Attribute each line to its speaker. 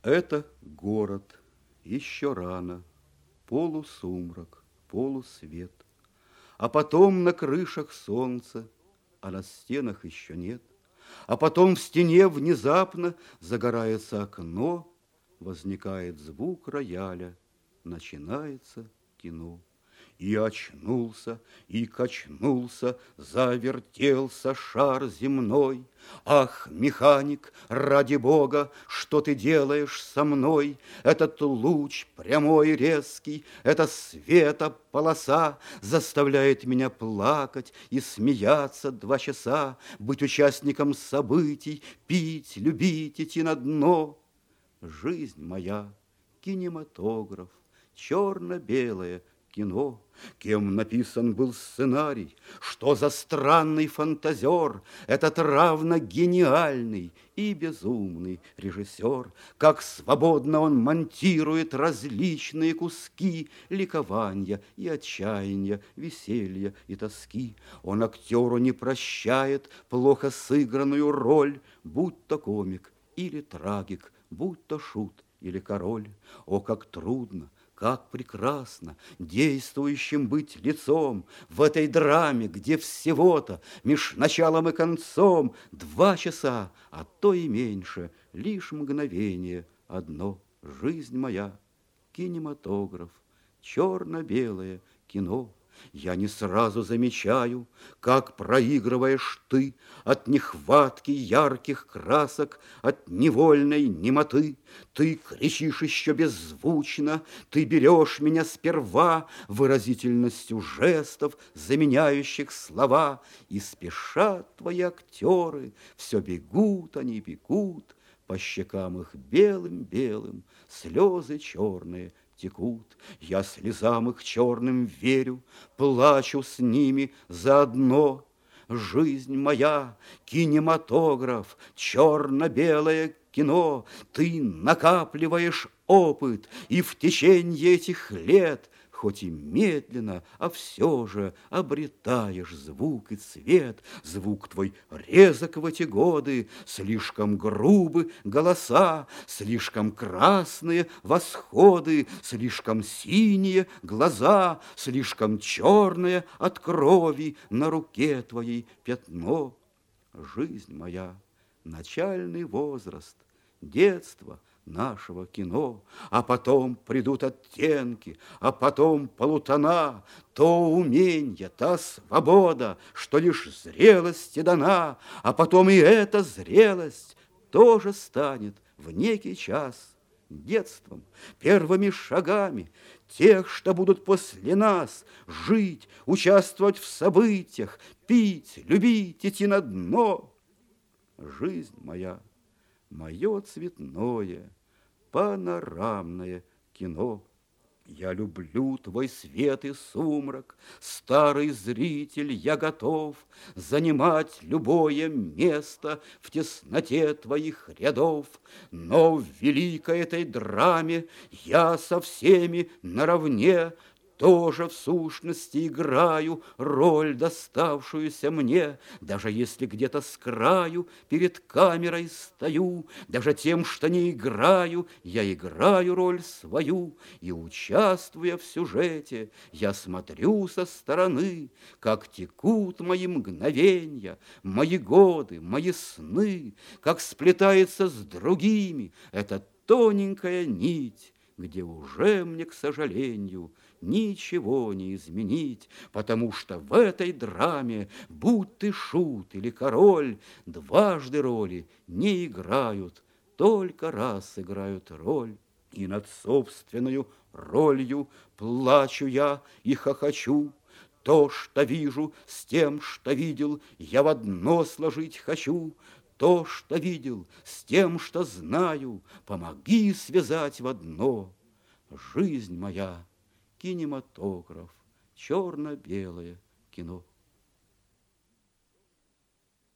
Speaker 1: Это город, еще рано, полусумрак, полусвет. А потом на крышах солнце, а на стенах еще нет. А потом в стене внезапно загорается окно, возникает звук рояля, начинается кино. И очнулся, и качнулся, завертелся шар земной. Ах, механик, ради Бога, что ты делаешь со мной? Этот луч прямой и резкий, эта света полоса заставляет меня плакать и смеяться 2 часа, быть участником событий, пить, любить, идти на дно. Жизнь моя, кинематограф, черно-белое кино. Кем написан был сценарий? Что за странный фантазер? Этот равно гениальный и безумный режиссер. Как свободно он монтирует различные куски ликования и отчаяния, веселья и тоски. Он актеру не прощает плохо сыгранную роль, будь то комик или трагик, будь то шут или король. О, как трудно, как прекрасно действующим быть лицом в этой драме, где всего-то меж началом и концом 2 часа, а то и меньше, лишь мгновение одно. Жизнь моя, кинематограф, черно-белое кино. Я не сразу замечаю, как проигрываешь ты от нехватки ярких красок, от невольной немоты. Ты кричишь еще беззвучно, ты берешь меня сперва выразительностью жестов, заменяющих слова, и спешат твои актеры, все бегут они, бегут, по щекам их белым-белым слезы черные текут. Я слезам их черным верю, плачу с ними заодно. Жизнь моя, кинематограф, черно-белое кино. Ты накапливаешь опыт, и в течение этих лет, хоть и медленно, а все же обретаешь звук и цвет. Звук твой резок в эти годы, слишком грубы голоса, слишком красные восходы, слишком синие глаза, слишком черное от крови на руке твоей пятно. Жизнь моя, начальный возраст, детство нашего кино, а потом придут оттенки, а потом полутона, то уменье, та свобода, что лишь зрелости дана, а потом и эта зрелость тоже станет в некий час детством, первыми шагами тех, что будут после нас жить, участвовать в событиях, пить, любить, идти на дно. Жизнь моя, мое цветное, панорамное кино. Я люблю твой свет и сумрак, старый зритель, я готов занимать любое место в тесноте твоих рядов, но в великой этой драме я со всеми наравне тоже в сущности играю роль, доставшуюся мне, даже если где-то с краю перед камерой стою, даже тем, что не играю, я играю роль свою, и, участвуя в сюжете, я смотрю со стороны, как текут мои мгновенья, мои годы, мои сны, как сплетается с другими эта тоненькая нить, где уже мне, к сожалению, ничего не изменить, потому что в этой драме, будь ты шут или король, дважды роли не играют, только раз играют роль. И над собственною ролью плачу я и хохочу. То, что вижу, с тем, что видел, я в одно сложить хочу. То, что видел, с тем, что знаю, помоги связать в одно. Жизнь моя, кинематограф, черно-белое кино.